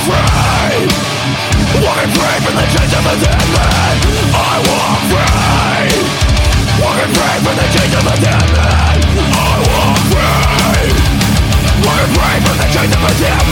free, walking free from the chains of a dead man. I walk free, walking free from the chains of a dead man. I walk free, walking free from the chains of a dead man.